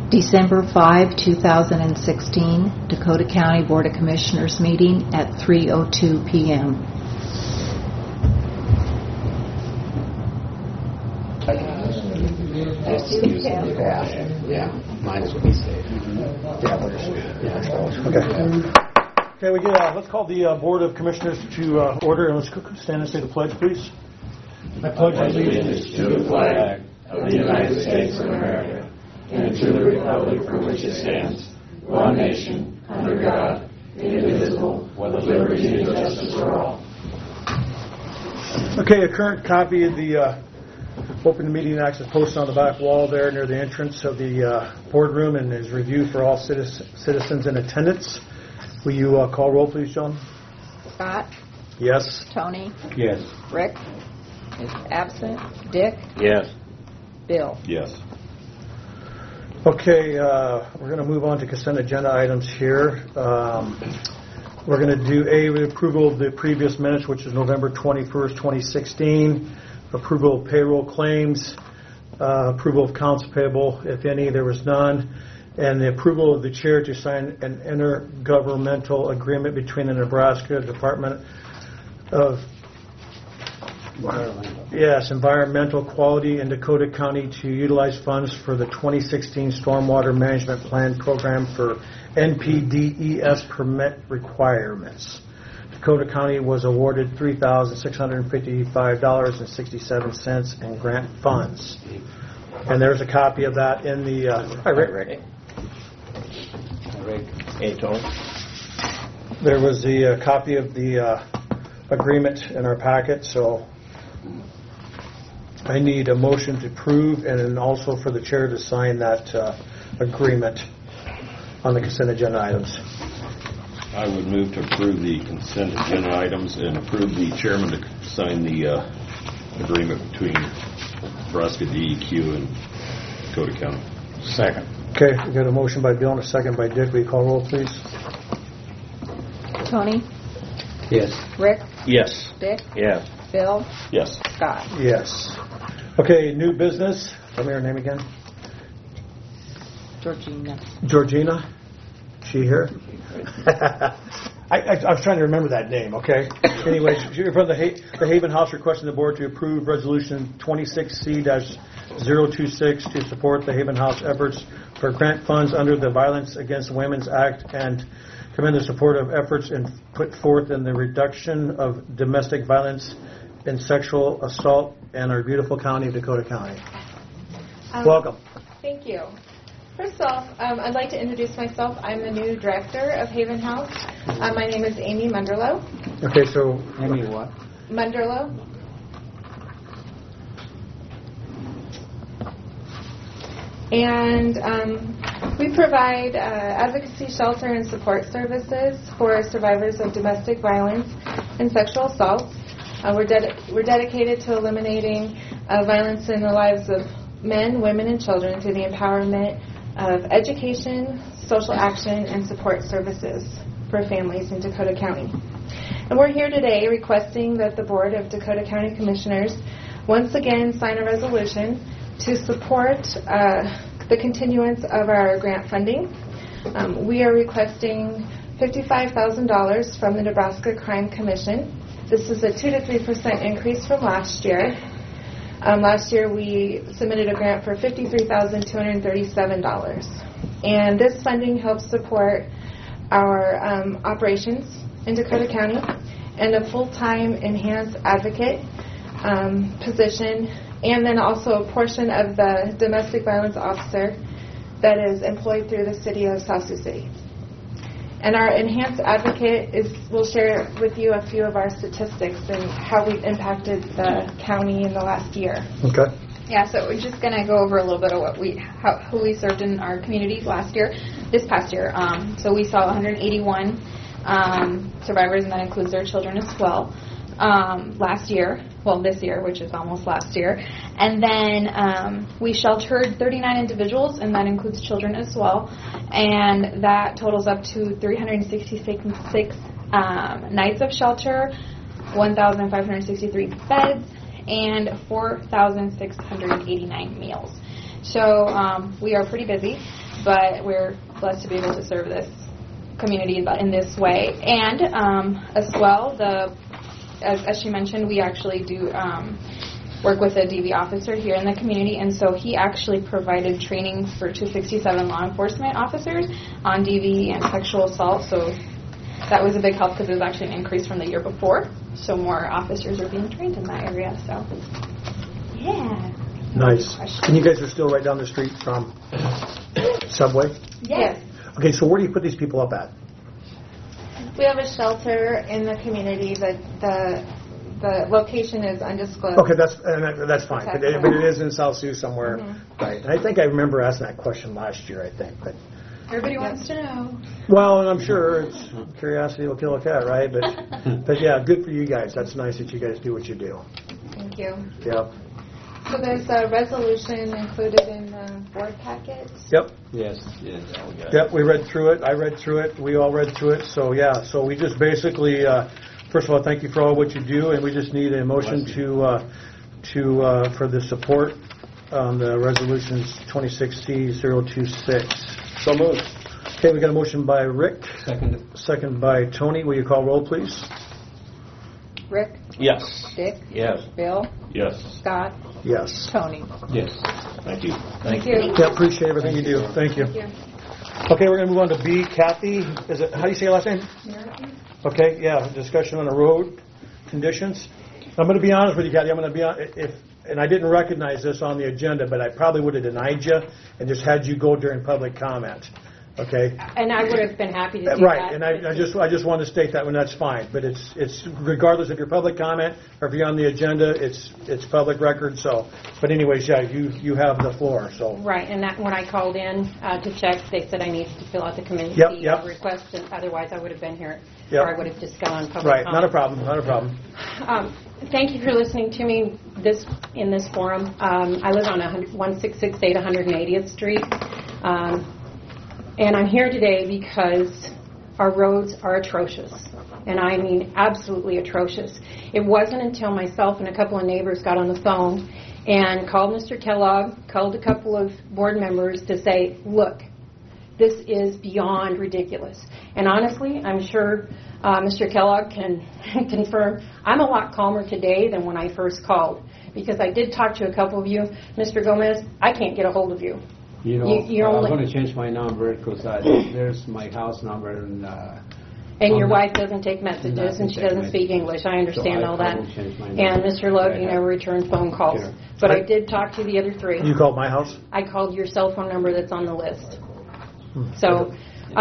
December 5, 2016, Dakota County Board of Commissioners meeting at 3:02 p.m. Yeah, might as well be safe. Okay, let's call the Board of Commissioners to order, and let's stand and say the pledge, please. I pledge allegiance to the flag of the United States of America and to the republic for which it stands, one nation, under God, indivisible, with liberty and justice for all. Okay, a current copy of the Open Meeting Act is posted on the back wall there near the entrance of the boardroom and is reviewed for all citizens in attendance. Will you call roll, please, John? Scott? Yes. Tony? Yes. Rick? Is absent. Dick? Yes. Bill? Yes. Okay, we're going to move on to consent agenda items here. We're going to do the approval of the previous minutes, which is November 21st, 2016, approval of payroll claims, approval of accounts payable, if any, there was none, and the approval of the chair to sign an intergovernmental agreement between the Nebraska Department of Environmental Quality in Dakota County to utilize funds for the 2016 Stormwater Management Plan Program for NPDES permit requirements. Dakota County was awarded $3,655.67 in grant funds. And there's a copy of that in the... Hi, Rick. Hey, Tony. There was the copy of the agreement in our packet, so I need a motion to approve and then also for the chair to sign that agreement on the consent agenda items. I would move to approve the consent agenda items and approve the chairman to sign the agreement between Nebraska DEQ and Dakota County. Second. Okay, we got a motion by Bill and a second by Dick. Will you call roll, please? Tony? Yes. Rick? Yes. Dick? Yes. Bill? Yes. Scott? Yes. Okay, new business. Tell me her name again. Georgina? She here? I was trying to remember that name, okay? Anyway, from the Haven House requesting the board to approve Resolution 26C-026 to support the Haven House efforts for grant funds under the Violence Against Women's Act and commend the support of efforts put forth in the reduction of domestic violence and sexual assault in our beautiful county of Dakota County. Welcome. Thank you. First off, I'd like to introduce myself. I'm the new director of Haven House. My name is Amy Munderloh. Okay, so... Amy what? Munderloh. And we provide advocacy, shelter, and support services for survivors of domestic violence and sexual assault. We're dedicated to eliminating violence in the lives of men, women, and children through the empowerment of education, social action, and support services for families in Dakota County. And we're here today requesting that the Board of Dakota County Commissioners once again sign a resolution to support the continuance of our grant funding. We are requesting $55,000 from the Nebraska Crime Commission. This is a 2 to 3% increase from last year. Last year we submitted a grant for $53,237. And this funding helps support our operations in Dakota County and a full-time enhanced advocate position, and then also a portion of the domestic violence officer that is employed through the city of South Sioux City. And our enhanced advocate will share with you a few of our statistics and how we've impacted the county in the last year. Okay. Yeah, so we're just going to go over a little bit of who we served in our community this past year. So we saw 181 survivors, and that includes their children as well. This year, which is almost last year. And then we sheltered 39 individuals, and that includes children as well. And that totals up to 366 nights of shelter, 1,563 beds, and 4,689 meals. So we are pretty busy. but we're blessed to be able to serve this community in this way. And as well, as she mentioned, we actually do work with a DV officer here in the community, and so he actually provided training for 267 law enforcement officers on DV and sexual assault, so that was a big help because it was actually an increase from the year before, so more officers are being trained in that area, so yeah. Nice. And you guys are still right down the street from Subway? Yes. Okay, so where do you put these people up at? We have a shelter in the community. The location is undisclosed. Okay, that's fine, but it is in South Sioux somewhere, right? And I think I remember asking that question last year, I think, but. Everybody wants to know. Well, and I'm sure curiosity will kill a cat, right? But yeah, good for you guys. That's nice that you guys do what you do. Thank you. Yep. So there's a resolution included in the board packet. Yep. Yes. Yep. We read through it. I read through it. We all read through it. So yeah. So we just basically, first of all, thank you for all what you do, and we just need a motion for the support on the resolutions 26C026. So moved. Okay, we got a motion by Rick. Second. By Tony. Will you call roll, please? Rick? Yes. Dick? Yes. Bill? Yes. Scott? Yes. Tony? Yes. Thank you. Thank you. Yeah, appreciate everything you do. Thank you. Okay, we're going to move on to B. Kathy, how do you say your last name? Okay, yeah, discussion on the road conditions. I'm going to be honest with you, Kathy. I'm going to be on, and I didn't recognize this on the agenda, but I probably would have denied you and just had you go during public comment. Okay. And I would have been happy to do that. Right, and I just want to state that when that's fine. But it's regardless of your public comment or if you're on the agenda, it's public record. So, but anyways, yeah, you have the floor. So. Right, and that when I called in to check, they said I needed to fill out the committee request, and otherwise I would have been here, or I would have just gone on public comment. Right, not a problem. Thank you for listening to me in this forum. I live on 1668 180th Street. And I'm here today because our roads are atrocious, and I mean absolutely atrocious. It wasn't until myself and a couple of neighbors got on the phone and called Mr. Kellogg, called a couple of board members to say, look, this is beyond ridiculous. And honestly, I'm sure Mr. Kellogg can confirm, I'm a lot calmer today than when I first called, because I did talk to a couple of you. Mr. Gomez, I can't get a hold of you. You know, I'm going to change my number because there's my house number. And your wife doesn't take messages, and she doesn't speak English. I understand all that. And Mr. Love, you never returned phone calls. Sure. But I did talk to the other three. You called my house? I called your cell phone number that's on the list. So,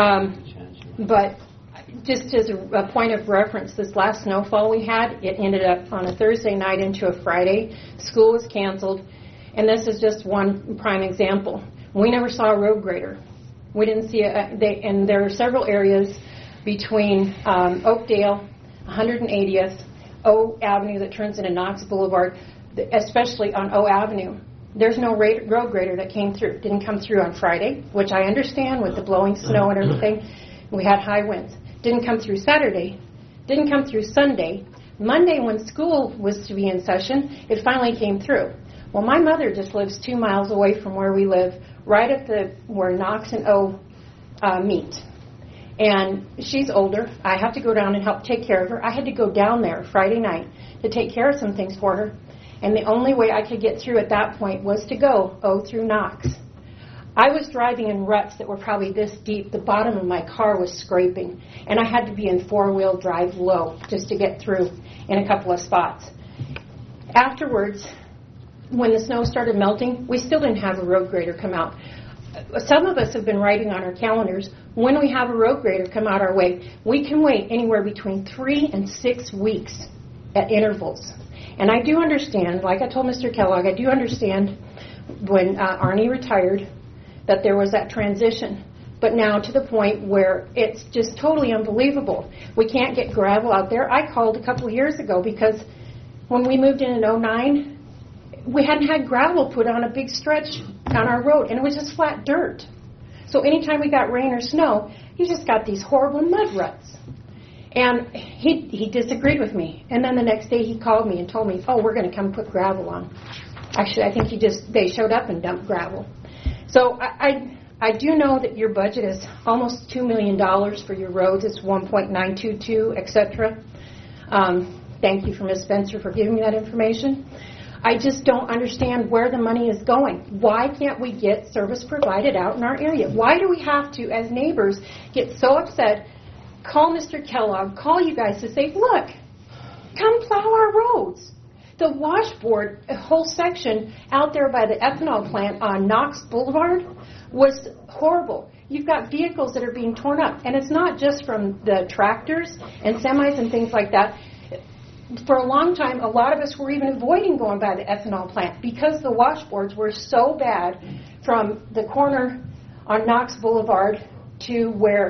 but just as a point of reference, this last snowfall we had, it ended up on a Thursday night into a Friday. School was canceled. And this is just one prime example. We never saw a road grader. We didn't see and there are several areas between Oakdale, 180th, O Avenue that turns into Knox Boulevard, especially on O Avenue. There's no road grader that came through. Didn't come through on Friday, which I understand with the blowing snow and everything. We had high winds. Didn't come through Saturday. Didn't come through Sunday. Monday, when school was to be in session, it finally came through. Well, my mother just lives 2 miles away from where we live, right at where Knox and O meet. And she's older. I have to go down and help take care of her. I had to go down there Friday night to take care of some things for her. And the only way I could get through at that point was to go O through Knox. I was driving in ruts that were probably this deep. The bottom of my car was scraping. And I had to be in four-wheel drive low just to get through in a couple of spots. Afterwards, when the snow started melting, we still didn't have a road grader come out. Some of us have been writing on our calendars, when we have a road grader come out our way, we can wait anywhere between 3 and 6 weeks at intervals. And I do understand, like I told Mr. Kellogg, I do understand when Arnie retired that there was that transition. But now to the point where it's just totally unbelievable. We can't get gravel out there. I called a couple of years ago because when we moved in 2009, we hadn't had gravel put on a big stretch on our road, and it was just flat dirt. So anytime we got rain or snow, you just got these horrible mud ruts. And he disagreed with me. And then the next day he called me and told me, oh, we're going to come put gravel on. Actually, I think they showed up and dumped gravel. So I do know that your budget is almost $2 million for your roads. It's 1.922, etc. Thank you for Ms. Spencer for giving me that information. I just don't understand where the money is going. Why can't we get service provided out in our area? Why do we have to, as neighbors, get so upset, call Mr. Kellogg, call you guys to say, look, come plow our roads. The washboard, a whole section out there by the ethanol plant on Knox Boulevard was horrible. You've got vehicles that are being torn up, and it's not just from the tractors and semis and things like that. For a long time, a lot of us were even avoiding going by the ethanol plant because the washboards were so bad from the corner on Knox Boulevard to where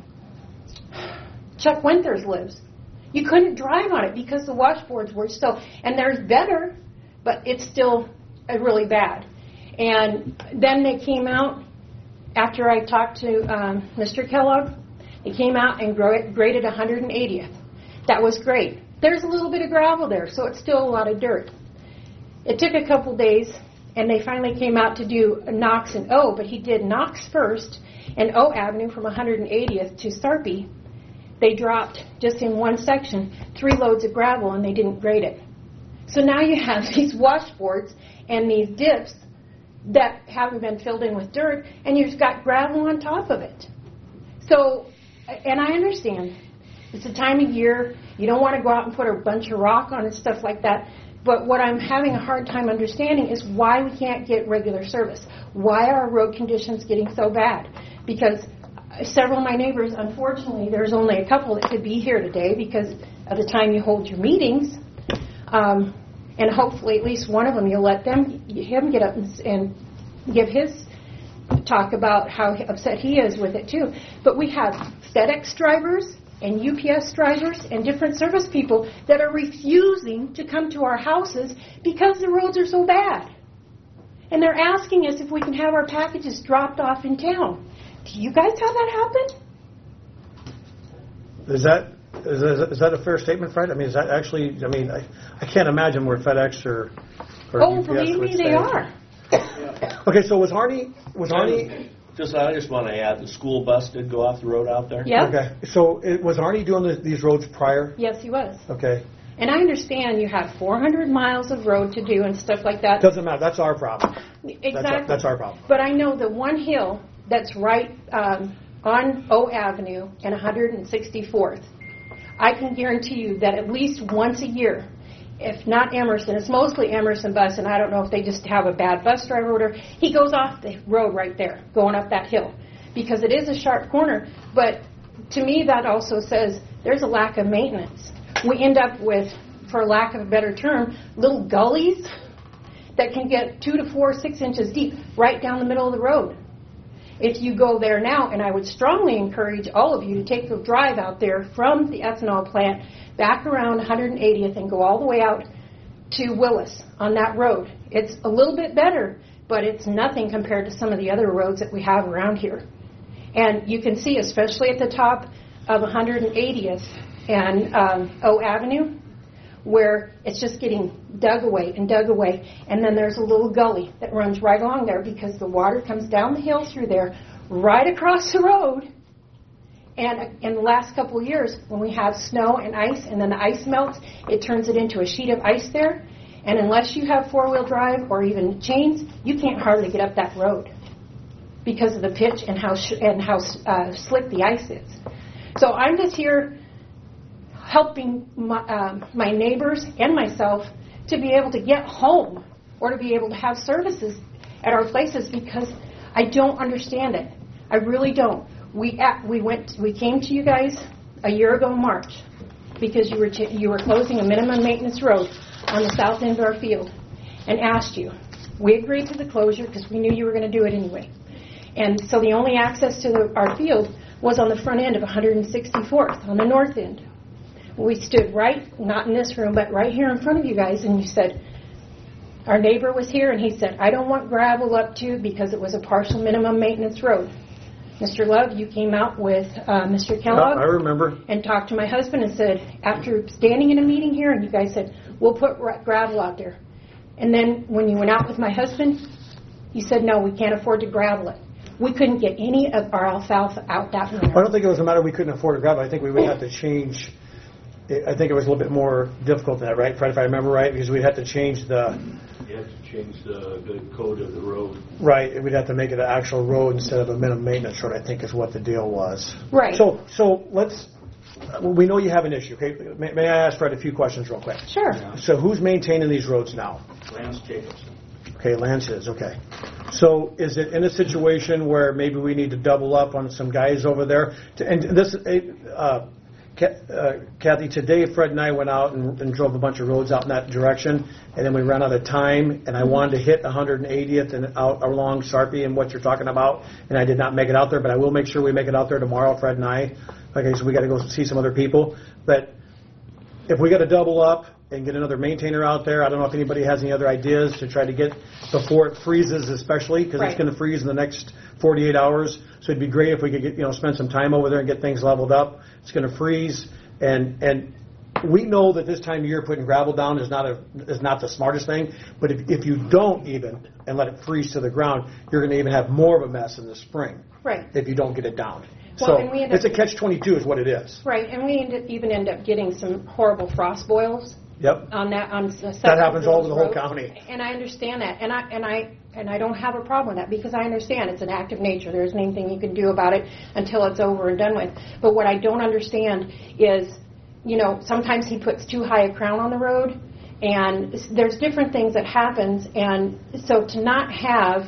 Chuck Winters lives. You couldn't drive on it because the washboards were so, and there's better, but it's still really bad. And then they came out, after I talked to Mr. Kellogg, they came out and graded 180th. That was great. There's a little bit of gravel there, so it's still a lot of dirt. It took a couple days, and they finally came out to do Knox and O, but he did Knox first and O Avenue from 180th to Sarpy. They dropped, just in one section, 3 loads of gravel, and they didn't grade it. So now you have these washboards and these dips that haven't been filled in with dirt, and you've got gravel on top of it. So, and I understand, it's a time of year, you don't want to go out and put a bunch of rock on and stuff like that, but what I'm having a hard time understanding is why we can't get regular service. Why are our road conditions getting so bad? Because several of my neighbors, unfortunately, there's only a couple that could be here today because of the time you hold your meetings. And hopefully at least one of them, you'll let him get up and give his talk about how upset he is with it too. But we have FedEx drivers and UPS drivers and different service people that are refusing to come to our houses because the roads are so bad. And they're asking us if we can have our packages dropped off in town. Do you guys have that happen? Is that a fair statement, Fred? I mean, is that actually, I mean, I can't imagine where FedEx or UPS believe would me, say. they are. Okay, so was Harney? I just want to add, the school bus did go off the road out there. Yeah. Okay, so was Arnie doing these roads prior? Yes, he was. Okay. And I understand you have 400 miles of road to do and stuff like that. Doesn't matter. That's our problem. Exactly. That's our problem. But I know the one hill that's right on O Avenue and 164th, I can guarantee you that at least once a year, if not Emerson, it's mostly Emerson bus, and I don't know if they just have a bad bus driver or whatever, he goes off the road right there, going up that hill, because it is a sharp corner. But to me, that also says there's a lack of maintenance. We end up with, for lack of a better term, little gullies that can get 2 to 4, 6 inches deep right down the middle of the road. If you go there now, and I would strongly encourage all of you to take the drive out there from the ethanol plant back around 180th and go all the way out to Willis on that road. It's a little bit better, but it's nothing compared to some of the other roads that we have around here. And you can see, especially at the top of 180th and O Avenue, where it's just getting dug away, and then there's a little gully that runs right along there because the water comes down the hill through there, right across the road. And in the last couple of years, when we have snow and ice, and then the ice melts, it turns it into a sheet of ice there. And unless you have four-wheel drive or even chains, you can't hardly get up that road because of the pitch and how slick the ice is. So I'm just here helping my neighbors and myself to be able to get home or to be able to have services at our places because I don't understand it. I really don't. We came to you guys a year ago in March because you were closing a minimum maintenance road on the south end of our field and asked you. We agreed to the closure because we knew you were going to do it anyway. And so the only access to our field was on the front end of 164th, on the north end. We stood right, not in this room, but right here in front of you guys, and you said, our neighbor was here, and he said, I don't want gravel up to because it was a partial minimum maintenance road. Mr. Love, you came out with Mr. Kellogg. I remember. And talked to my husband and said, after standing in a meeting here, and you guys said, we'll put gravel out there. And then when you went out with my husband, you said, no, we can't afford to gravel it. we couldn't get any of our alfalfa out that winter. I don't think it was a matter we couldn't afford to grab it. I think we would have to change. I think it was a little bit more difficult than that, right, Fred, if I remember right, because we'd have to change the... You have to change the code of the road. Right, we'd have to make it an actual road instead of a minimum maintenance road, I think is what the deal was. Right. So let's... We know you have an issue, okay? May I ask Fred a few questions real quick? Sure. So who's maintaining these roads now? Lance Jacobson. Okay, Lance is, okay. So is it in a situation where maybe we need to double up on some guys over there? And this, Kathy, today Fred and I went out and drove a bunch of roads out in that direction, and then we ran out of time, and I wanted to hit 180th and out along Sarpy and what you're talking about, and I did not make it out there, but I will make sure we make it out there tomorrow, Fred and I. Okay, so we got to go see some other people. But if we got to double up and get another maintainer out there, I don't know if anybody has any other ideas to try to get before it freezes, especially because it's going to freeze in the next 48 hours. So it'd be great if we could get, spend some time over there and get things leveled up. It's going to freeze, and we know that this time of year putting gravel down is not the smartest thing. But if you don't even and let it freeze to the ground, you're going to even have more of a mess in the spring. Right. If you don't get it down. Well, so it's a catch-22 is what it is. Right, and we even end up getting some horrible frost boils. Yep. On that happens all over the whole county. And I understand that, and I don't have a problem with that because I understand it's an act of nature. There isn't anything you can do about it until it's over and done with. But what I don't understand is, sometimes he puts too high a crown on the road, and there's different things that happens, and so to not have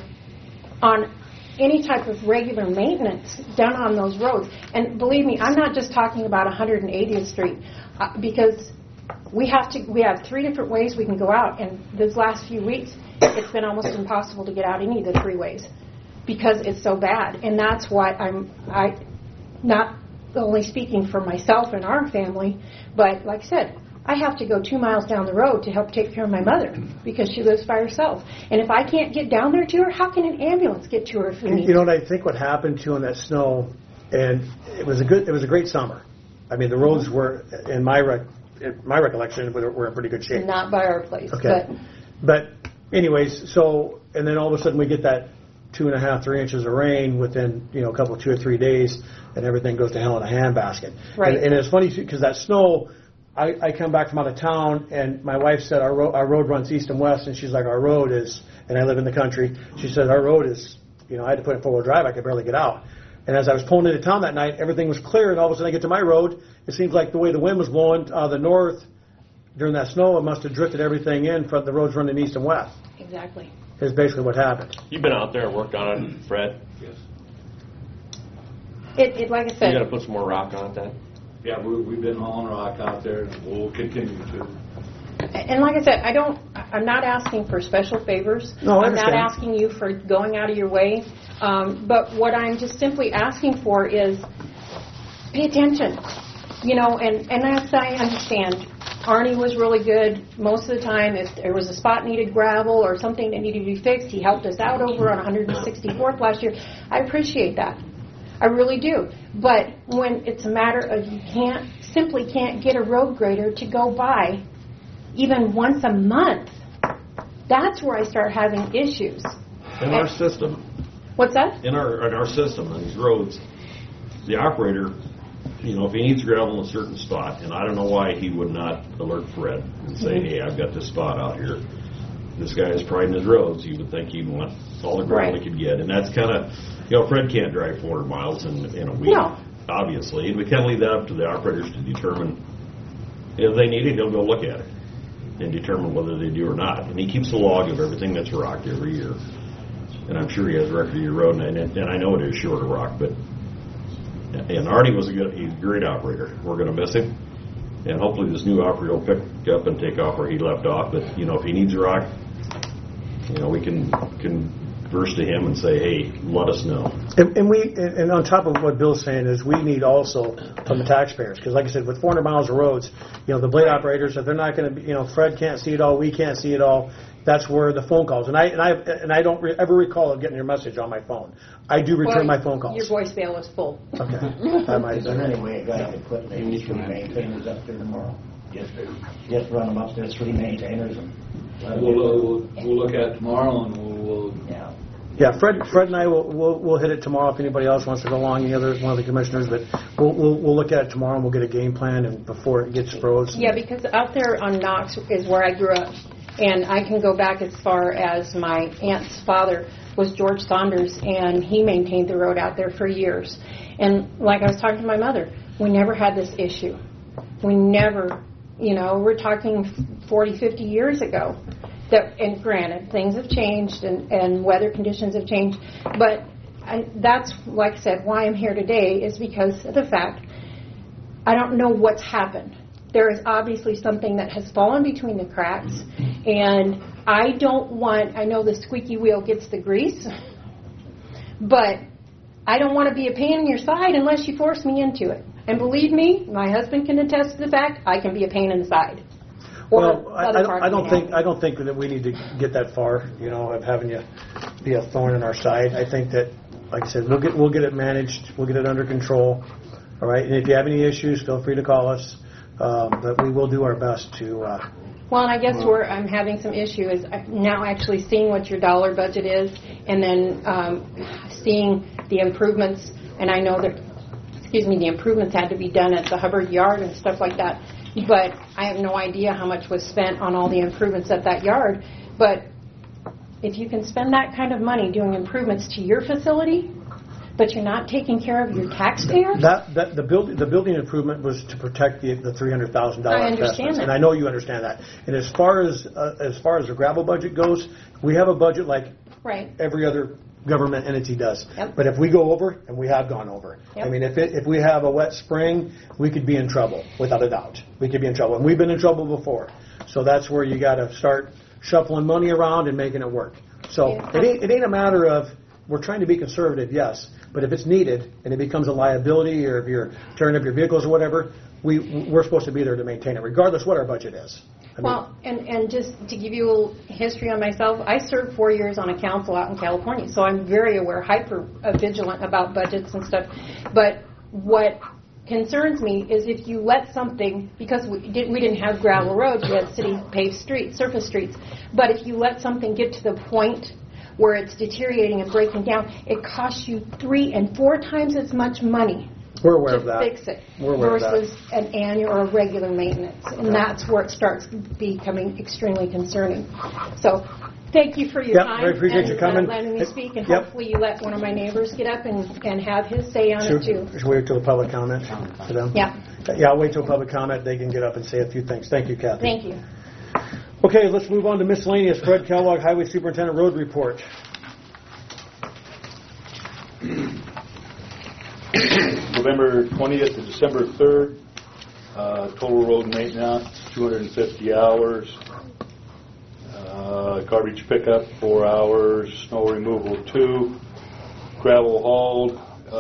on any type of regular maintenance done on those roads, and believe me, I'm not just talking about 180th Street because we have 3 different ways we can go out, and these last few weeks it's been almost impossible to get out any of the 3 ways because it's so bad. And that's why I'm not only speaking for myself and our family, but like I said, I have to go 2 miles down the road to help take care of my mother because she lives by herself. And if I can't get down there to her, how can an ambulance get to her if we need You know what I think what happened to in that snow, and it was a great summer. I mean, the roads were, in my recollection, were in pretty good shape. Not by our place. Okay. But anyways, and then all of a sudden we get that 2.5, 3 inches of rain within, a couple, 2 or 3 days, and everything goes to hell in a handbasket. Right. And it's funny because that snow, I come back from out of town, and my wife said our road runs east and west, and she's like, our road is, and I live in the country, she said our road is, I had to put it in 4-wheel drive, I could barely get out. And as I was pulling into town that night, everything was clear, and all of a sudden I get to my road, it seems like the way the wind was blowing the north during that snow, it must have drifted everything in from the roads running east and west. Exactly. Is basically what happened. You've been out there and worked on it, Fred? Yes. It like I said. You got to put some more rock on it then? Yeah, we've been hauling rock out there, and we'll continue to. And like I said, I'm not asking for special favors. No, I I'm not understand. asking you for going out of your way. But what I'm just simply asking for is pay attention. And as I understand, Arnie was really good most of the time. If there was a spot needed gravel or something that needed to be fixed, he helped us out over on 164th last year. I appreciate that. I really do. But when it's a matter of you simply can't get a road grader to go by even once a month, that's where I start having issues. In our system. What's that? In our system, on these roads, the operator, if he needs gravel in a certain spot, and I don't know why he would not alert Fred and say, hey, I've got this spot out here. This guy has pride in his roads. You would think he'd want all the gravel he could get. And that's kind of, Fred can't drive 400 miles in a week, obviously. And we kind of leave that up to the operators to determine if they need it, he'll go look at it and determine whether they do or not. And he keeps a log of everything that's rocked every year. And I'm sure he has a record of your road, and I know it is short of rock, but and Artie he's a great operator. We're going to miss him, and hopefully this new operator will pick up and take off where he left off. But if he needs a rock, we can converse to him and say, hey, let us know. And on top of what Bill's saying is we need also from the taxpayers, because like I said, with 400 miles of roads, the blade operators, if they're not going to be, Fred can't see it all, we can't see it all. That's where the phone calls, and I don't ever recall getting your message on my phone. I do return my phone calls. Your voicemail is full. Okay. I might. Is there any way a guy could put maybe 3 maintainers up there tomorrow? Just run them up there, 3 maintainers. And We'll look at it tomorrow, and we'll. Yeah. Yeah, Fred and I we'll hit it tomorrow if anybody else wants to go along, one of the commissioners, but we'll look at it tomorrow and we'll get a game plan and before it gets froze. Yeah, because out there on Knox is where I grew up, and I can go back as far as my aunt's father was George Saunders, and he maintained the road out there for years. And like I was talking to my mother, we never had this issue. We never, we're talking 40, 50 years ago. And granted, things have changed and weather conditions have changed, but that's, like I said, why I'm here today is because of the fact I don't know what's happened. There is obviously something that has fallen between the cracks, and I know the squeaky wheel gets the grease, but I don't want to be a pain in your side unless you force me into it. And believe me, my husband can attest to the fact I can be a pain in the side. Well, I don't think that we need to get that far, of having you be a thorn in our side. I think that, like I said, we'll get it managed, we'll get it under control. All right, and if you have any issues, feel free to call us. But we will do our best to. Well, and I guess where I'm having some issue is now actually seeing what your dollar budget is, and then seeing the improvements. And I know that, the improvements had to be done at the Hubbard Yard and stuff like that. But I have no idea how much was spent on all the improvements at that yard. But if you can spend that kind of money doing improvements to your facility, but you're not taking care of your taxpayers? The building improvement was to protect the $300,000 I understand that. And I know you understand that. And as far as the gravel budget goes, we have a budget like every other government entity does. Yep. But if we go over, and we have gone over, yep. If we have a wet spring, we could be in trouble, without a doubt. We could be in trouble. And we've been in trouble before. So that's where you got to start shuffling money around and making it work. So it ain't a matter of, we're trying to be conservative, yes, but if it's needed and it becomes a liability, or if you're tearing up your vehicles or whatever, we're supposed to be there to maintain it, regardless what our budget is. And just to give you a little history on myself, I served 4 years on a council out in California, so I'm very aware, hyper vigilant about budgets and stuff. But what concerns me is if you let something, because we didn't have gravel roads, we had city paved streets, surface streets, but if you let something get to the point where it's deteriorating and breaking down, it costs you 3 and 4 times as much money We're aware of to that. fix it We're aware versus of that. an annual or a regular maintenance. And that's where it starts becoming extremely concerning. So thank you for your time I appreciate you coming. Letting me speak, and hopefully you let one of my neighbors get up and have his say on it too. Should we wait till the public comment for them? Yeah. Yeah, I'll wait till public comment. They can get up and say a few things. Thank you, Kathy. Thank you. Okay, let's move on to miscellaneous. Fred Kellogg, Highway Superintendent Road Report. November 20th to December 3rd, total road maintenance, 250 hours. Garbage pickup, 4 hours. Snow removal, 2. Gravel hauled,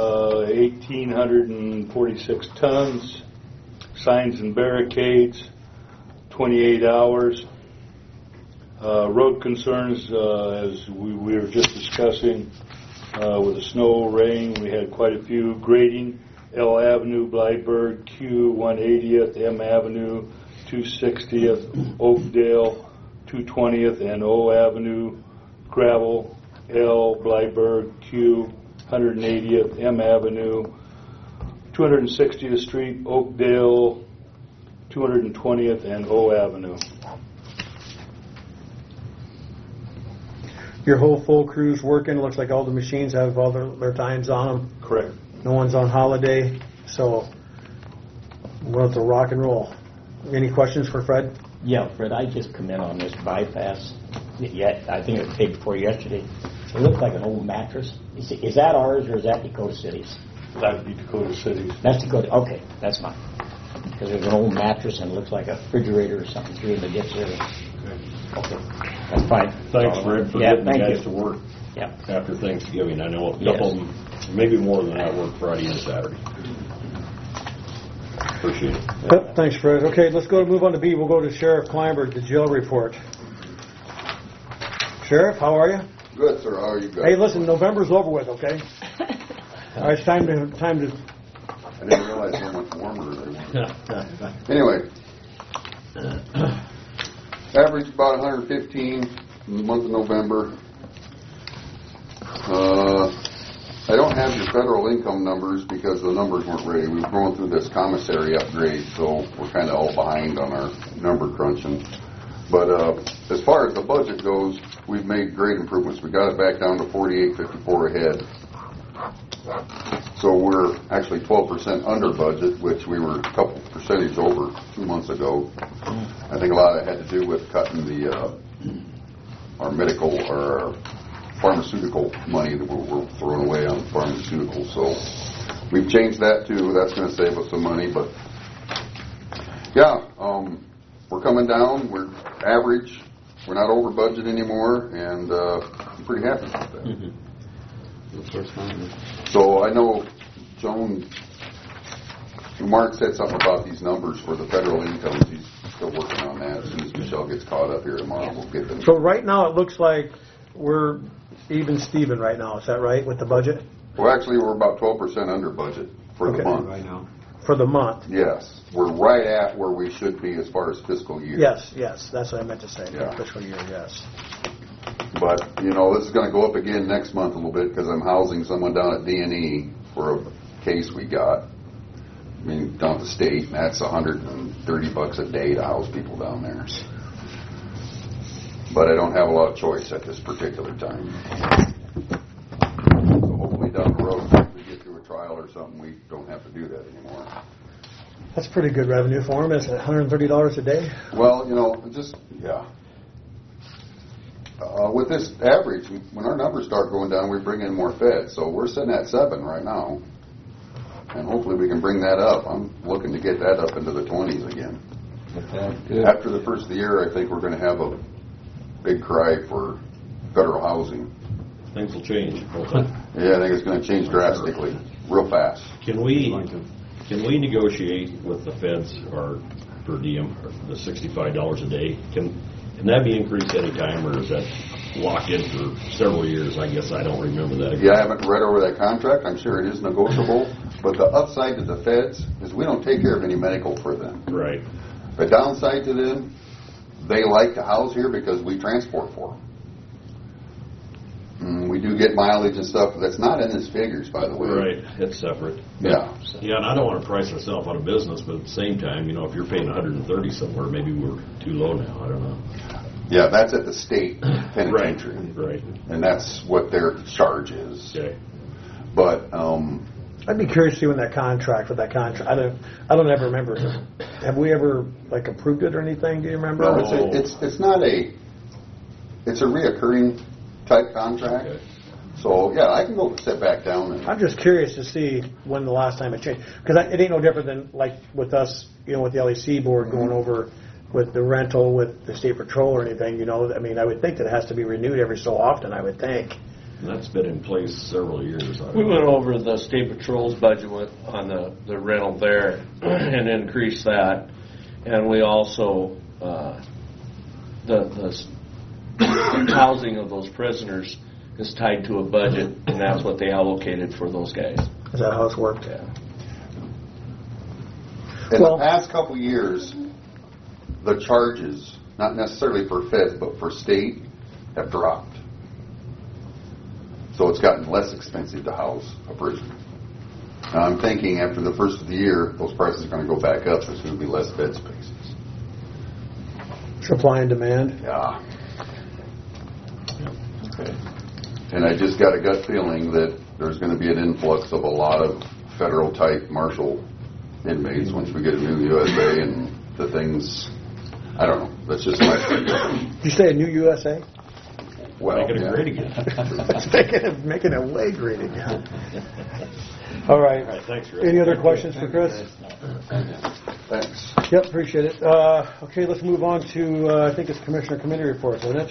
1,846 tons. Signs and barricades, 28 hours. Road concerns, as we were just discussing, with the snow, rain, we had quite a few. Grading, L Avenue, Blyberg, Q 180th, M Avenue, 260th, Oakdale, 220th, and O Avenue. Gravel, L, Blyberg, Q 180th, M Avenue, 260th Street, Oakdale, 220th, and O Avenue. Your whole full crew's working. Looks like all the machines have all their times on them. Correct. No one's on holiday, so we'll have to rock and roll. Any questions for Fred? Yeah, Fred, I just come in on this bypass. I think it was paid before yesterday. It looked like an old mattress. Is that ours or is that Dakota City's? That would be Dakota City's. That's Dakota. Okay, that's fine. Because there's an old mattress and it looks like a refrigerator or something through in the ditch there. Okay, that's fine. Thanks, Fred, for getting the guys you. to work after Thanksgiving. I know a Yes. couple of them, maybe more than that, work Friday and Saturday. Appreciate it. Yep, thanks, Fred. Okay, let's move on to B. We'll go to Sheriff Kleinberg, the jail report. Sheriff, how are you? Good, sir. How are you guys? Hey, listen, November's over with, okay? All right, it's time to. I didn't realize how much warmer it was. Anyway, average about 115 in the month of November. I don't have your federal income numbers because the numbers weren't ready. We were going through this commissary upgrade, so we're kind of all behind on our number crunching. But as far as the budget goes, we've made great improvements. We got it back down to 48.54 ahead. So we're actually 12% under budget, which we were a couple percentage over 2 months ago. I think a lot of that had to do with cutting our medical or our pharmaceutical money that we're throwing away on pharmaceuticals. So we've changed that too. That's going to save us some money. But yeah, we're coming down. We're average. We're not over budget anymore, and I'm pretty happy with that. Mm-hmm. So I know Mark said something about these numbers for the federal incomes. He's still working on that. As soon as Michelle gets caught up here tomorrow, we'll get them. So right now it looks like we're even Steven right now. Is that right with the budget? Well, actually, we're about 12% under budget for the month. Right now. For the month? Yes. We're right at where we should be as far as fiscal year. Yes. That's what I meant to say. Yeah. Fiscal year, yes. But, this is going to go up again next month a little bit because I'm housing someone down at D&E for a case we got. Down at the state, and that's $130 a day to house people down there. But I don't have a lot of choice at this particular time. So hopefully down the road, if we get through a trial or something, we don't have to do that anymore. That's pretty good revenue for them, isn't it? $130 a day? Well, with this average, when our numbers start going down, we bring in more feds. So we're sitting at 7 right now. And hopefully we can bring that up. I'm looking to get that up into the 20s again. Okay, After the first of the year, I think we're going to have a big cry for federal housing. Things will change. Yeah, I think it's going to change drastically, real fast. Can we negotiate with the feds or per diem, or the $65 a day? Can that be increased any time, or is that locked in for several years? I guess I don't remember that. Yeah, I haven't read over that contract. I'm sure it is negotiable. But the upside to the feds is we don't take care of any medical for them. Right. The downside to them, they like to house here because we transport for them. We do get mileage and stuff. That's not in his figures, by the way. Right. It's separate. Yeah. Yeah, and I don't want to price ourselves out of business, but at the same time, if you're paying $130 somewhere, maybe we're too low now. I don't know. Yeah, that's at the state penitentiary. Right. And that's what their charge is. Okay. But I'd be curious to see when that contract. I don't ever remember. Have we ever approved it or anything? Do you remember? No, it's not it's a reoccurring type contract. Okay. So yeah, I can go sit back down and. I'm just curious to see when the last time it changed, because it ain't no different than with us, with the LEC board going over with the rental with the state patrol or anything. I would think that it has to be renewed every so often. I would think. And that's been in place several years. We went over the state patrol's budget on the rental there and increased that, and we also the housing of those prisoners is tied to a budget, and that's what they allocated for those guys. Is that how it's worked? Yeah. In the past couple years, the charges, not necessarily for feds, but for state, have dropped. So it's gotten less expensive to house a prisoner. Now I'm thinking after the first of the year, those prices are going to go back up. There's going to be less bed spaces. Supply and demand. Yeah. Okay. And I just got a gut feeling that there's going to be an influx of a lot of federal-type marshal inmates once we get a new USA and the things. I don't know. That's just my opinion. Did you say a new USA? Well, making it great again. making it way great again. All right. Thanks, Rick. Any other questions for Chris? Thanks. Yep, appreciate it. Okay, let's move on to, I think it's Commissioner Committee reports, isn't it?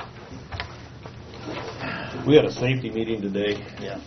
We had a safety meeting today. Yeah.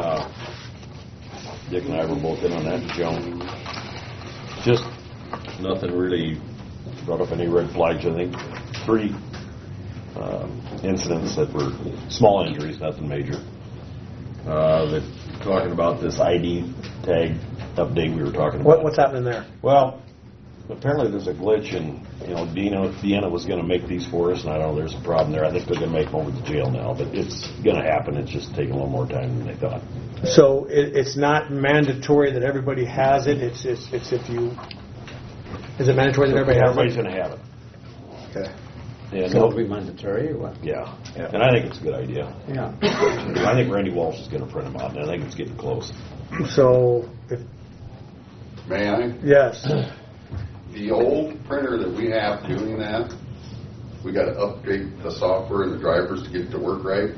Dick and I were both in on that, Joan. Just nothing really brought up any red flags. I think 3 incidents that were small injuries, nothing major. They're talking about this ID tag update we were talking about. What's happening there? Well, Apparently there's a glitch in, Deanna was going to make these for us, and I know there's a problem there. I think they're going to make them over to jail now, but it's going to happen. It's just taking a little more time than they thought. So it's not mandatory that everybody has it. It's if you. Is it mandatory that everybody has it? Everybody's going to have it. Okay. And So it'll be mandatory or what? Yeah. And I think it's a good idea. Yeah. I think Randy Walsh is going to print them out, and I think it's getting close. So if. May I? Yes. The old printer that we have doing that, we got to update the software and the drivers to get it to work right.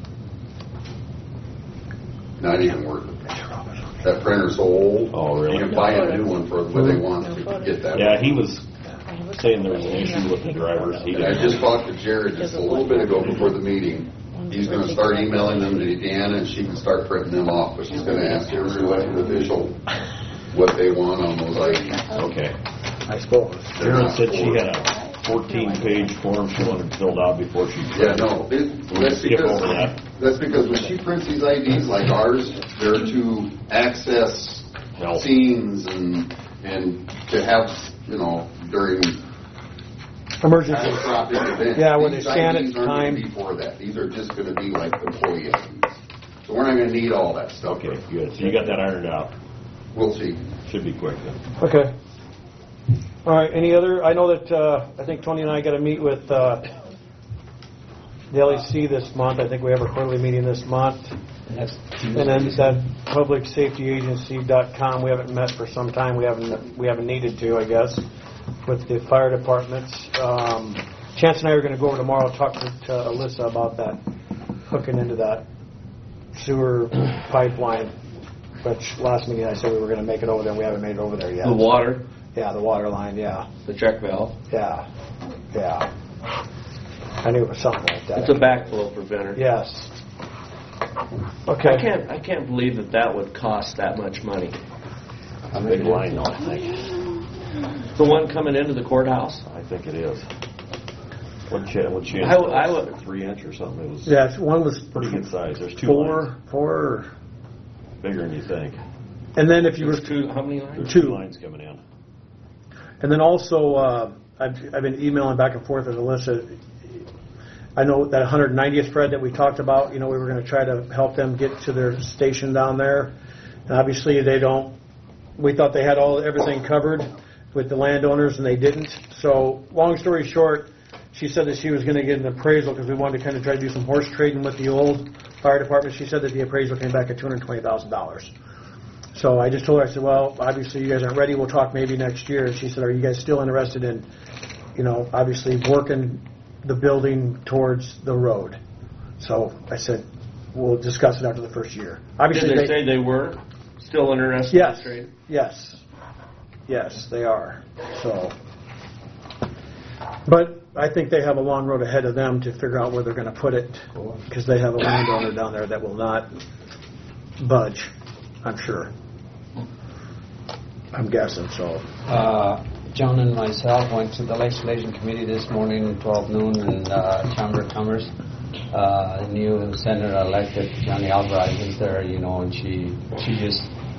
Not even worth it. That printer's so old. Oh, really? You can buy a new one for what they want to get that. Yeah, he was saying there was an issue with the drivers. And I just talked to Jared just a little bit ago before the meeting. He's going to start emailing them to Deanna, and she can start printing them off. But she's going to ask every elected official what they want on those IDs. Okay. I suppose. Sharon said she had a 14-page form she wanted filled out before she. Yeah, no. That's because when she prints these IDs like ours, they're to access scenes and to have, during emergency catastrophic events. Yeah, when they These scan IDs it, aren't time. going to be for that. These are just going to be like employee IDs. So we're not going to need all that stuff. Okay, good. So you got that ironed out. We'll see. Should be quick then. Okay. All right. Any other? I know that I think Tony and I got to meet with the LEC this month. I think we have a quarterly meeting this month. And then that publicsafetyagency.com. We haven't met for some time. We haven't needed to, I guess, with the fire departments. Chance and I are going to go over tomorrow and talk to Alyssa about that, hooking into that sewer pipeline. Which last meeting I said we were going to make it over there, and we haven't made it over there yet. The water? Yeah, the water line, yeah. The check valve? Yeah. I knew it was something like that. It's a backflow preventer. Yes. Okay. I can't believe that would cost that much money. A big line, though, I think. The one coming into the courthouse? I think it is. What chance? I would 3-inch or something. It was. Yeah, one was pretty good size. There's two lines. Four. Bigger than you think. And then if you were how many lines? There's two lines coming in. And then also, I've been emailing back and forth with Alyssa. I know that 190th Fred that we talked about, we were going to try to help them get to their station down there. And obviously they don't. We thought they had everything covered with the landowners, and they didn't. So long story short, she said that she was going to get an appraisal because we wanted to kind of try to do some horse trading with the old fire department. She said that the appraisal came back at $220,000. So I just told her, I said, well, obviously you guys aren't ready. We'll talk maybe next year. And she said, are you guys still interested in, obviously working the building towards the road? So I said, we'll discuss it after the first year. Obviously, Did they say they were still interested in trade? Yes, they are. So, but I think they have a long road ahead of them to figure out where they're going to put it, because they have a landowner down there that will not budge, I'm sure. I'm guessing, so. John and myself went to the legislation committee this morning at 12 noon in Chamber of Commerce. New senator-elected Johnny Albright is there, and she just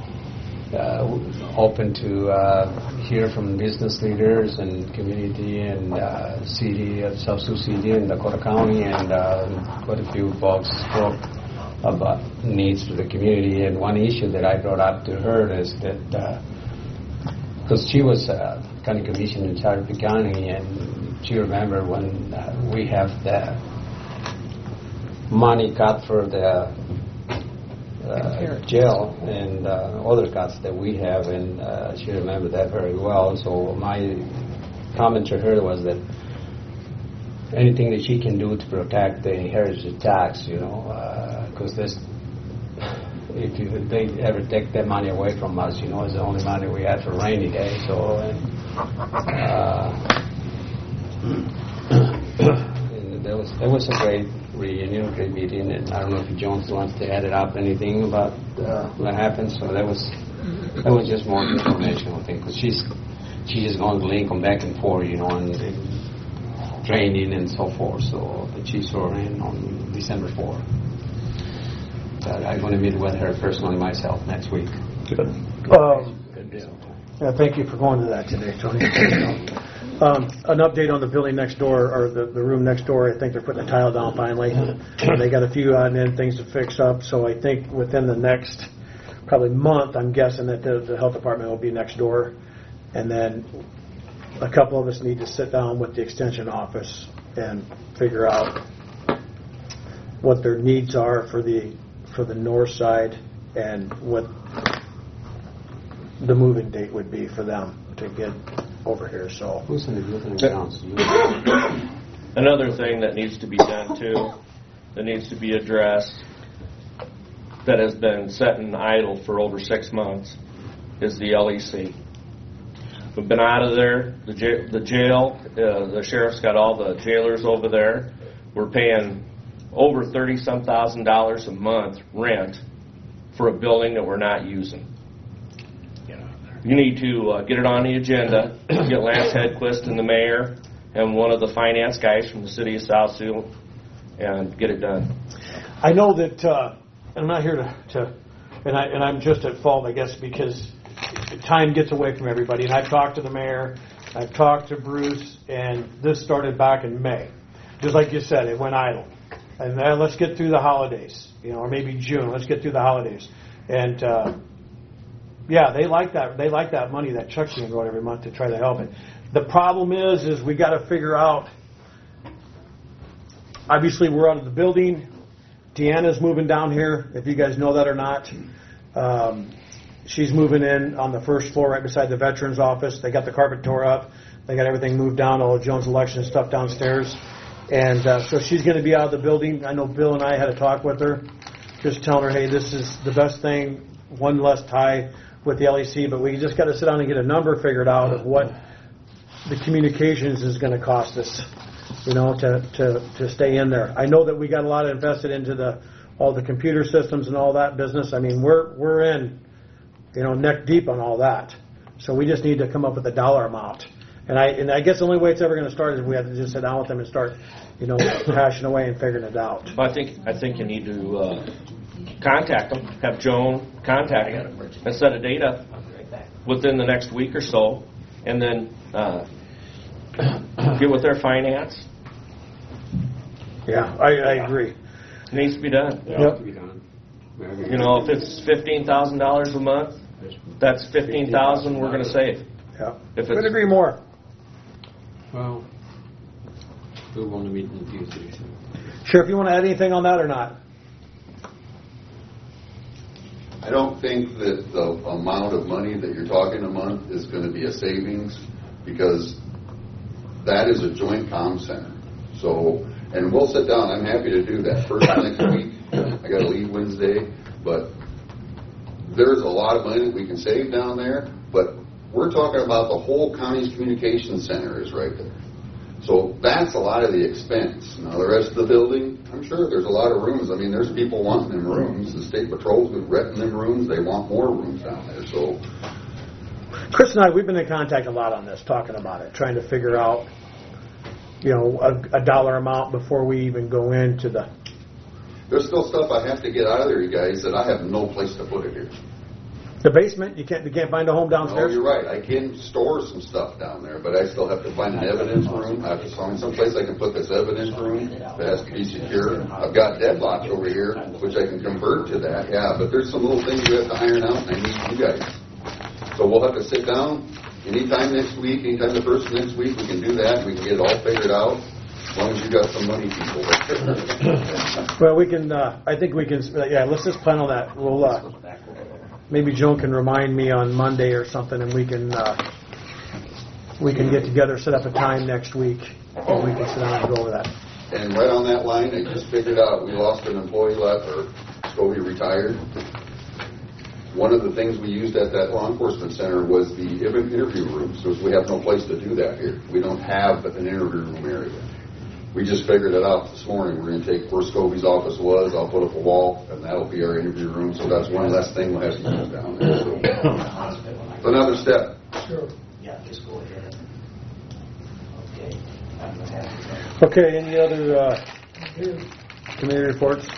open to hear from business leaders and community and city of South Sioux City and Dakota County, and quite a few folks spoke about needs to the community. And one issue that I brought up to her is that because she was county commissioner in Sarpy County, and she remembered when we have the money cut for the jail and other cuts that we have, and she remembered that very well. So my comment to her was that anything that she can do to protect the inheritance tax, because if they ever take that money away from us, it's the only money we have for rainy day. So and there was a great reunion, great meeting, and I don't know if Jones wants to add it up anything about what happened. So that was just more informational thing, because she's just going to Lincoln back and forth, and training and so forth. So, but she's in on December 4th. But I'm going to meet with her personally myself next week. Good. Yeah, thank you for going to that today, Tony. An update on the building next door, or the room next door. I think they're putting the tile down finally. They got a few odd-end things to fix up, so I think within the next probably month, I'm guessing that the health department will be next door. And then a couple of us need to sit down with the extension office and figure out what their needs are for the north side and what the moving date would be for them to get over here. So who's in the building accounts? Another thing that needs to be done too, that needs to be addressed, that has been sitting idle for over 6 months, is the LEC. We've been out of there. The jail, the sheriff's got all the jailers over there. We're paying over $30-some thousand a month rent for a building that we're not using. You need to get it on the agenda, get Lance Hedquist and the mayor and one of the finance guys from the city of South Sioux, and get it done. I know that, I'm not here and I'm just at fault, I guess, because time gets away from everybody. And I've talked to the mayor, I've talked to Bruce, and this started back in May. Just like you said, it went idle. And then let's get through the holidays, or maybe June. Let's get through the holidays. And yeah, they like that. They like that money that Chuck's going to go every month to try to help it. The problem is we got to figure out. Obviously, we're out of the building. Deanna's moving down here. If you guys know that or not, she's moving in on the first floor, right beside the veterans office. They got the carpet tore up. They got everything moved down, all the Jones election stuff downstairs, and so she's going to be out of the building. I know Bill and I had a talk with her, just telling her, hey, this is the best thing. One less tie with the LEC, but we just got to sit down and get a number figured out of what the communications is going to cost us, to stay in there. I know that we got a lot invested into all the computer systems and all that business. I mean, we're in, neck deep on all that. So we just need to come up with a dollar amount. And I guess the only way it's ever going to start is we have to just sit down with them and start, hashing away and figuring it out. I think you need to contact them, have Joan contact them, and set a date up within the next week or so, and then get with their finance. Yeah, I agree. It needs to be done. Yep. If it's $15,000 a month, that's $15,000 we're going to save. Yeah. Couldn't agree more. Well, we'll want to meet in the future. Sheriff, you want to add anything on that or not? I don't think that the amount of money that you're talking a month is going to be a savings, because that is a joint comm center. So, and we'll sit down. I'm happy to do that first next week. I got to leave Wednesday, but there's a lot of money that we can save down there. But we're talking about the whole county's communication center is right there. So that's a lot of the expense. Now the rest of the building, I'm sure there's a lot of rooms. I mean, there's people wanting them rooms. The state patrol's been renting them rooms. They want more rooms down there. So Chris and I, we've been in contact a lot on this, talking about it, trying to figure out, a dollar amount before we even go into the. There's still stuff I have to get out of there, you guys, that I have no place to put it here. The basement, you can't find a home downstairs? No, you're right. I can store some stuff down there, but I still have to find an evidence room. I have to find someplace I can put this evidence room that has to be secure. I've got deadlocks over here, which I can convert to that. Yeah, but there's some little things we have to iron out, and I need you guys. So we'll have to sit down anytime next week, anytime the first next week, we can do that. We can get it all figured out, as long as you got some money, people. Well, we can, I think we can, let's just plan on that. We'll, maybe Joan can remind me on Monday or something, and we can get together, set up a time next week, and we can sit down and go over that. And right on that line, I just figured out we lost an employee Scobie retired. One of the things we used at that law enforcement center was the interview rooms, because we have no place to do that here. We don't have an interview room area. We just figured it out this morning. We're going to take where Scobie's office was. I'll put up a wall, and that'll be our interview room. So that's one less thing we'll have to use down there. So it's another step. Sure. Yeah, just go ahead. Okay. Okay, any other community reports?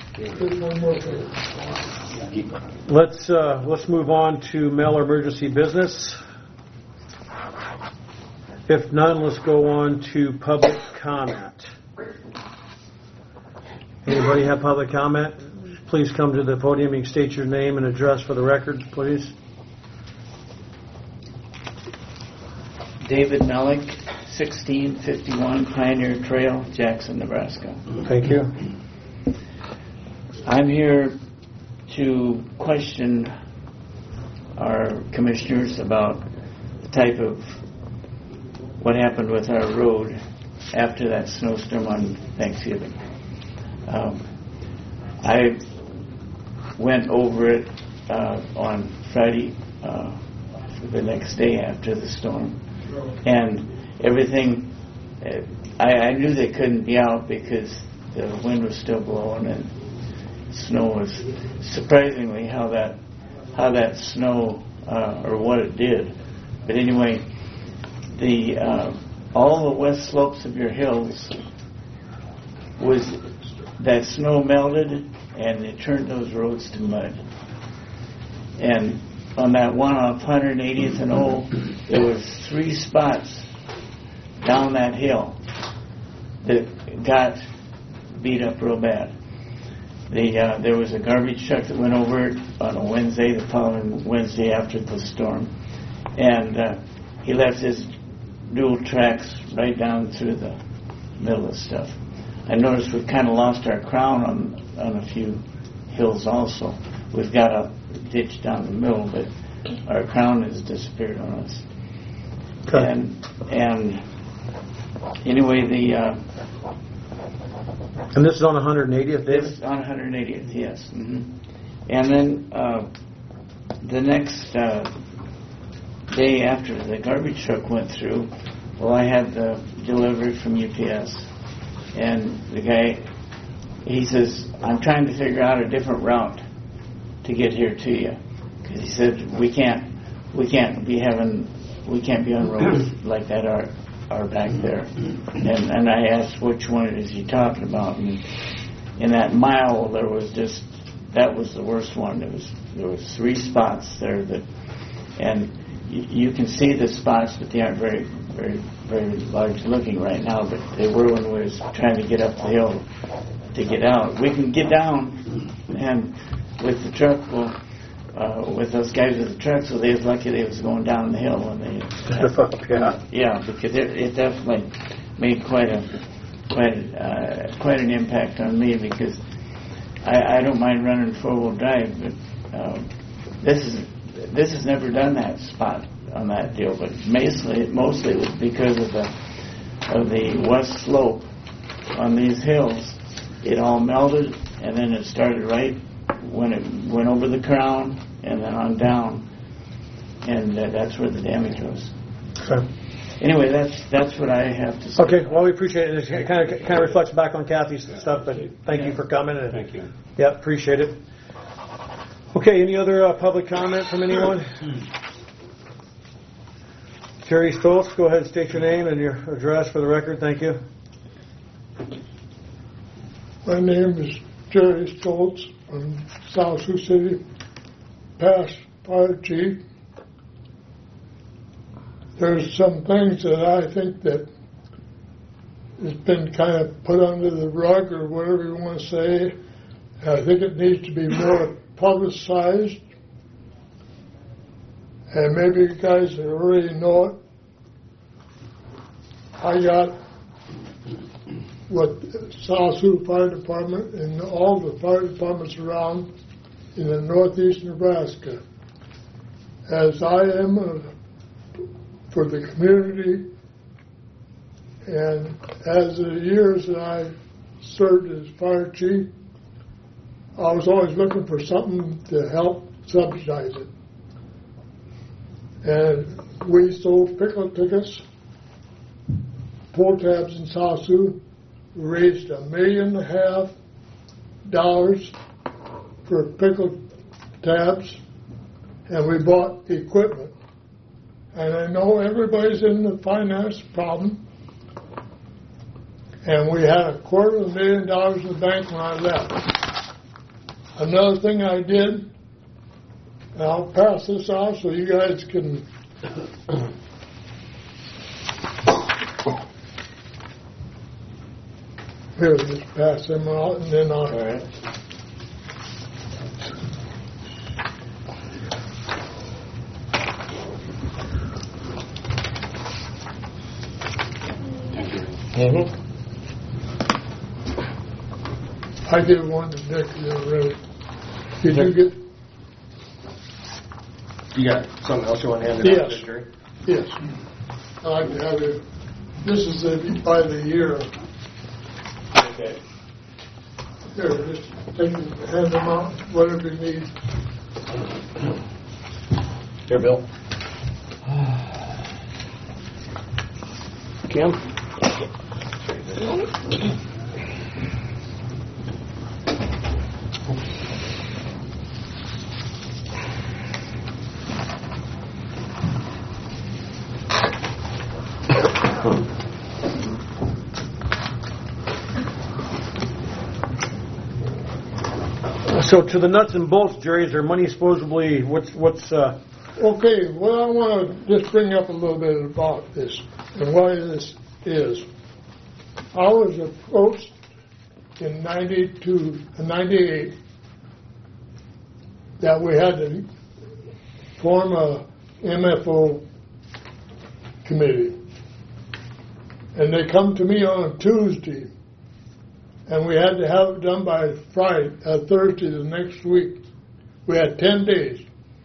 Let's move on to mail or emergency business. If none, let's go on to public comment. Anybody have public comment? Please come to the podium and state your name and address for the record, please. David Melick, 1651 Pioneer Trail, Jackson, Nebraska. Thank you. I'm here to question our commissioners about the type of what happened with our road after that snowstorm on Thanksgiving. I went over it on Friday, the next day after the storm, and everything, I knew they couldn't be out because the wind was still blowing and snow was surprisingly how that snow or what it did. But anyway, all the west slopes of your hills was that snow melted and it turned those roads to mud. And on that one off 180th and O, there was 3 spots down that hill that got beat up real bad. There was a garbage truck that went over it on a Wednesday, the following Wednesday after the storm, and he left his dual tracks right down through the middle of stuff. I noticed we've kind of lost our crown on a few hills also. We've got a ditch down the middle, but our crown has disappeared on us. Okay. And anyway, and this is on 180th, David? This is on 180th, yes. Mm-hmm. And then the next day after the garbage truck went through, well, I had the delivery from UPS, and the guy, he says, I'm trying to figure out a different route to get here to you, because he said we can't be on roads like that are back there. And I asked which one is he talking about, and in that mile that was the worst one. There was 3 spots there and you can see the spots, but they aren't very, very, very large looking right now, but they were when we was trying to get up the hill to get out. We can get down, and with the truck, with those guys with the truck, so they was lucky they was going down the hill when they yeah, because it definitely made quite an impact on me, because I don't mind running 4-wheel drive, but this has never done that spot on that deal, but mostly it was because of the west slope on these hills. It all melted, and then it started right when it went over the crown and then on down, and that's where the damage was. Okay. Anyway, that's what I have to say. Okay, well, we appreciate it. It kind of reflects back on Kathy's stuff, but thank you for coming. And thank you. Yeah, appreciate it. Okay, any other public comment from anyone? Jerry Stoltz, go ahead and state your name and your address for the record. Thank you. My name is Jerry Stoltz from South Sioux City, past fire chief. There's some things that I think that has been kind of put under the rug, or whatever you want to say. I think it needs to be more publicized, and maybe you guys already know it. I got what South Sioux Fire Department and all the fire departments around in the northeast Nebraska, as I am for the community, and as the years that I served as fire chief, I was always looking for something to help subsidize it. And we sold pickle tickets, pull tabs in South Sioux. We raised $1.5 million for pickle tabs, and we bought equipment. And I know everybody's in the finance problem, and we had $250,000 in the bank when I left. Another thing I did, and I'll pass this out so you guys can Here, just pass them out and then I'll. All right. I did one to Dick already. Did you get? You got something else you want to hand Yes. out, Jerry? Yes. I'd like to have it. This is by the year. Okay. Here, just hand them out, whatever you need. Here, Bill. Kim? So to the nuts and bolts, Jerry, is there money supposedly, what's Okay, well, I want to just bring up a little bit about this and why this is. I was approached in 98 that we had to form a MFO committee. And they come to me on a Tuesday, and we had to have it done by Thursday the next week. We had 10 days.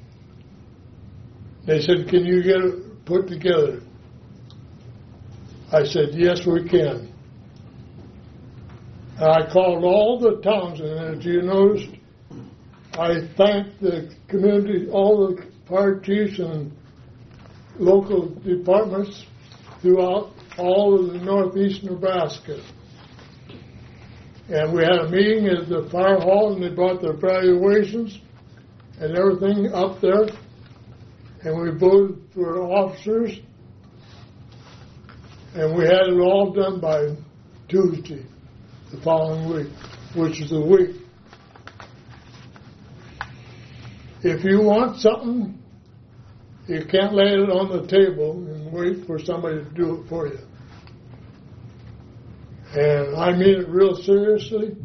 They said, can you get it put together? I said, yes, we can. And I called all the towns, and as you noticed, I thanked the community, all the fire chiefs and local departments throughout all of the northeast Nebraska. And we had a meeting at the fire hall, and they brought their valuations and everything up there. And we voted for officers, and we had it all done by Tuesday, the following week, which is a week. If you want something, you can't lay it on the table and wait for somebody to do it for you. And I mean it real seriously.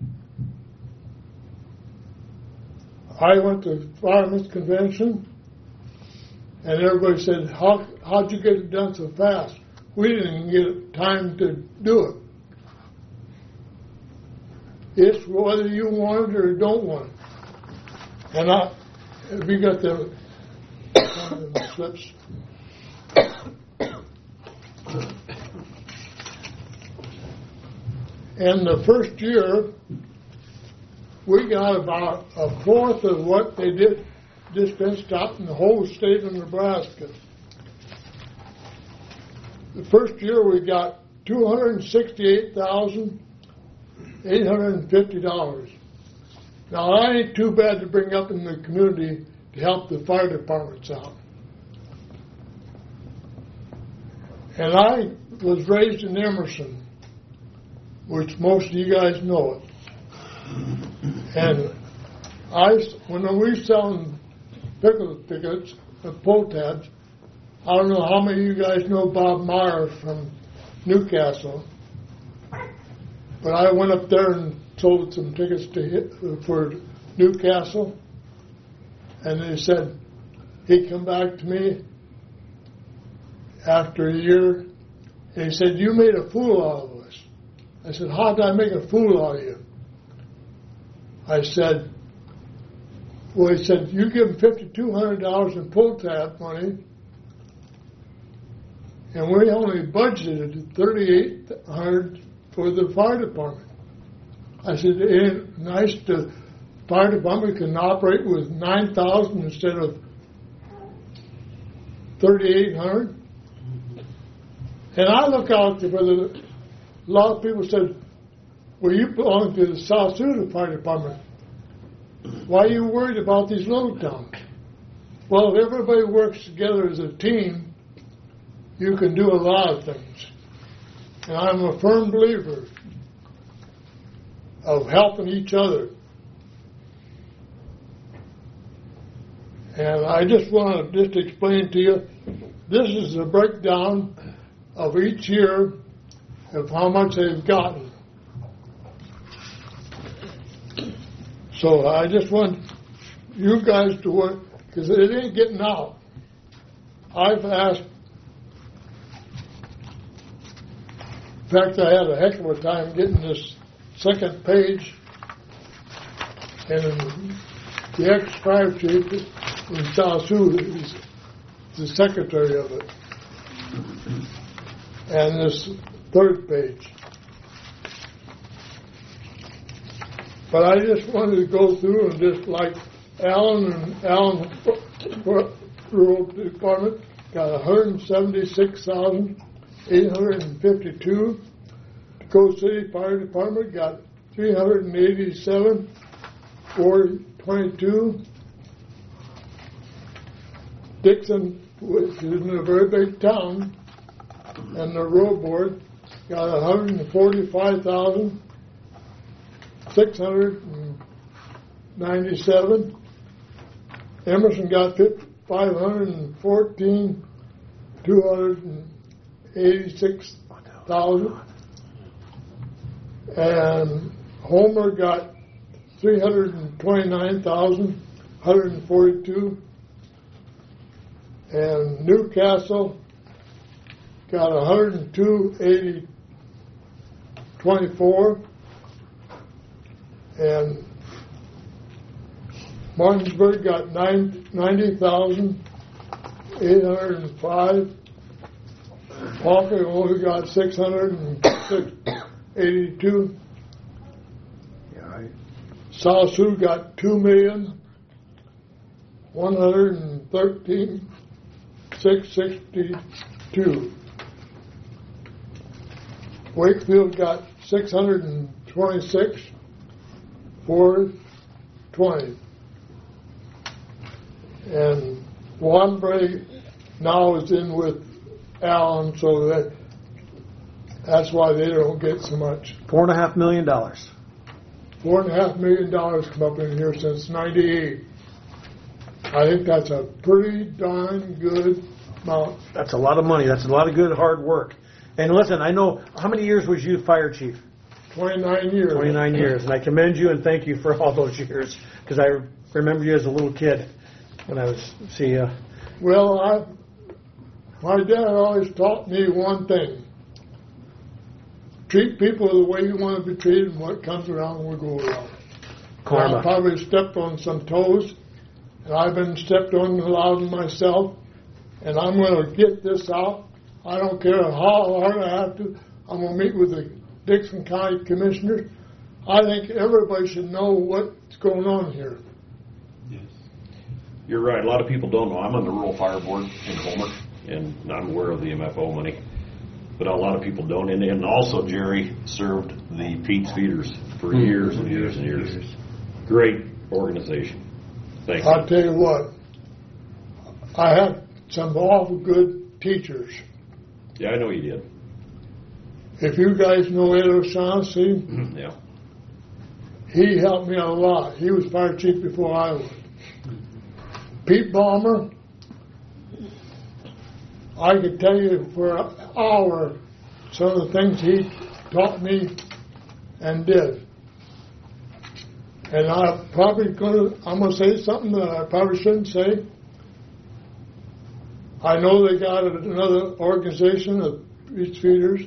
I went to Fireman's Convention, and everybody said, how'd you get it done so fast? We didn't get time to do it. It's whether you want it or don't want it. And if you got the slips. And the first year, we got about a fourth of what they did dispensed out in the whole state of Nebraska. The first year we got $268,850. Now that ain't too bad to bring up in the community to help the fire departments out. And I was raised in Emerson, which most of you guys know it. And when we were selling pickle tickets, pull tabs, I don't know how many of you guys know Bob Meyer from Newcastle, but I went up there and sold some tickets for Newcastle, and they said, he come back to me after a year, and he said, you made a fool out of us. I said, how did I make a fool out of you? I said, well, he said, you give them $5,200 in pull tab money, and we only budgeted $3,800 for the fire department. I said, isn't it nice the fire department can operate with $9,000 instead of $3,800? And I look out there, a lot of people said, well, you belong to the South Sioux Fire Department. Why are you worried about these little towns? Well, if everybody works together as a team, you can do a lot of things. And I'm a firm believer of helping each other. And I just want to explain to you, this is a breakdown of each year of how much they've gotten. So I just want you guys to work, because it ain't getting out. I've asked, in fact, I had a heck of a time getting this second page, and the ex-fire chief in South Sioux is the secretary of it. And this third page. But I just wanted to go through and just like Allen Rural Department got 176,852. Dakota City Fire Department got 387,422. Dixon, which is in a very big town, and the road board got 145,697. Emerson got 514,286,000. And Homer got 329,142. And Newcastle got 102,824, and Martinsburg got 90,805. Walker only got 682. South Sioux got 2,113,662. Wakefield got 626,420. And Wanbury now is in with Allen, so that's why they don't get so much. $4.5 million. $4.5 million come up in here since '98. I think that's a pretty darn good amount. That's a lot of money. That's a lot of good hard work. And listen, I know, how many years was you fire chief? 29 years. 29 years. And I commend you and thank you for all those years, because I remember you as a little kid when I was, Well, my dad always taught me one thing. Treat people the way you want to be treated, and what comes around will go around. Karma. I probably stepped on some toes, and I've been stepped on a lot of myself, and I'm going to get this out. I don't care how hard I have to. I'm going to meet with the Dixon County Commissioners. I think everybody should know what's going on here. Yes. You're right. A lot of people don't know. I'm on the Rural Fire Board in Homer, and I'm aware of the MFO money. But a lot of people don't. And also, Jerry served the Pete's Feeders for years and years and years. Great organization. Thank you. I'll tell you what. I had some awful good teachers. Yeah, I know you did. If you guys know Ed O'Shaughnessy, yeah, he helped me a lot. He was fire chief before I was. Pete Balmer, I could tell you for an hour some of the things he taught me and did. And I'm going to say something that I probably shouldn't say. I know they got another organization of Pete's Feeders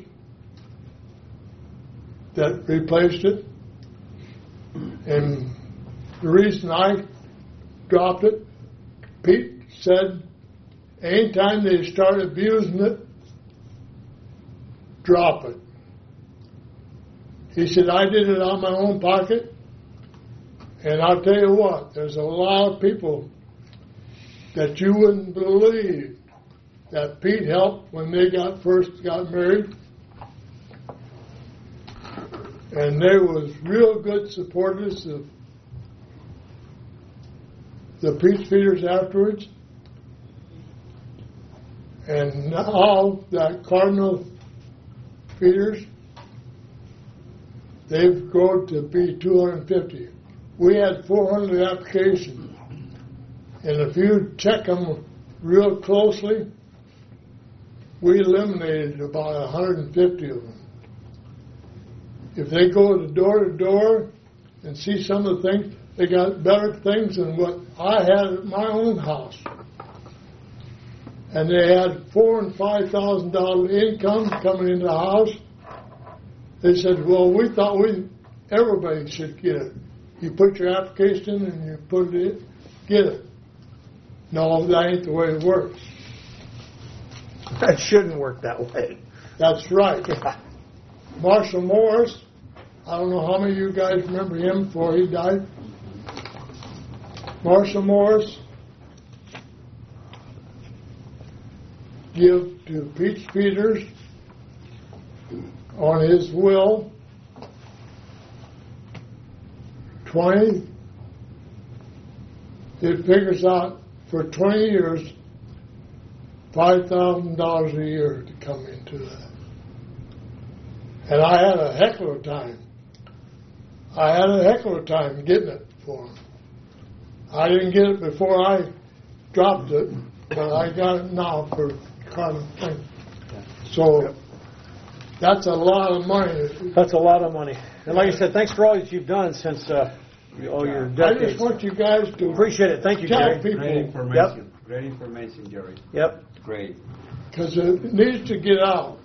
that replaced it. And the reason I dropped it, Pete said, anytime they start abusing it, drop it. He said, I did it out of my own pocket. And I'll tell you what, there's a lot of people that you wouldn't believe that Pete helped when they first got married. And they was real good supporters of the Pete's Feeders afterwards. And now that Cardinal Feeders, they've grown to be 250. We had 400 applications. And if you check them real closely, we eliminated about 150 of them. If they go door to door, and see some of the things. They got better things than what I had at my own house. And they had $4,000 and $5,000 income coming into the house. They said, well, we thought everybody should get it. You put your application in and you put it in, get it. No, that ain't the way it works. That shouldn't work that way. That's right. Marshall Morris, I don't know how many of you guys remember him before he died. Marshall Morris give to Pete Peters on his will 20. It figures out for 20 years $5,000 a year to come into that. And I had a heck of a time. Getting it for him. I didn't get it before I dropped it, but I got it now for kind of thing. So that's a lot of money. That's a lot of money. And like I said, thanks for all that you've done since all your decades. I just want you guys to appreciate it. Thank you, Jerry. Great information. Great information, Jerry. Yep. Great. Because it needs to get out.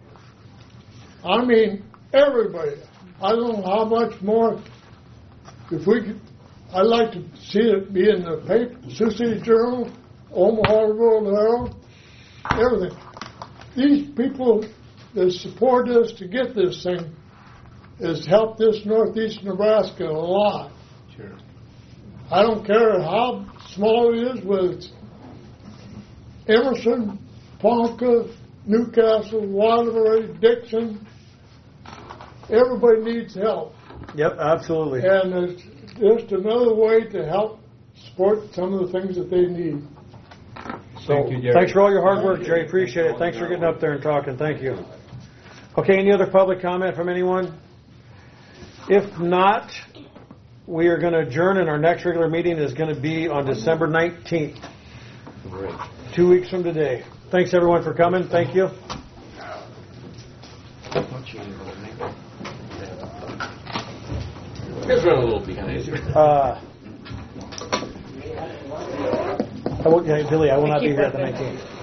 I mean, everybody. I don't know how much more. If we could, I'd like to see it be in the paper, Sioux City Journal, Omaha World Herald, everything. These people that support us to get this thing has helped this northeast Nebraska a lot. Sure. I don't care how small it is, whether it's Emerson, Ponca, Newcastle, Waterbury, Dixon. Everybody needs help. Yep, absolutely. And it's just another way to help support some of the things that they need. So, Thank you, Jerry. thanks for all your hard work, Jerry. Appreciate it. Thanks for getting up there and talking. Thank you. Okay, any other public comment from anyone? If not, we are going to adjourn, and our next regular meeting is going to be on December 19th. Great. 2 weeks from today. Thanks, everyone, for coming. Thank you. You guys run a little behind. Billy, I will not be here at the 19th.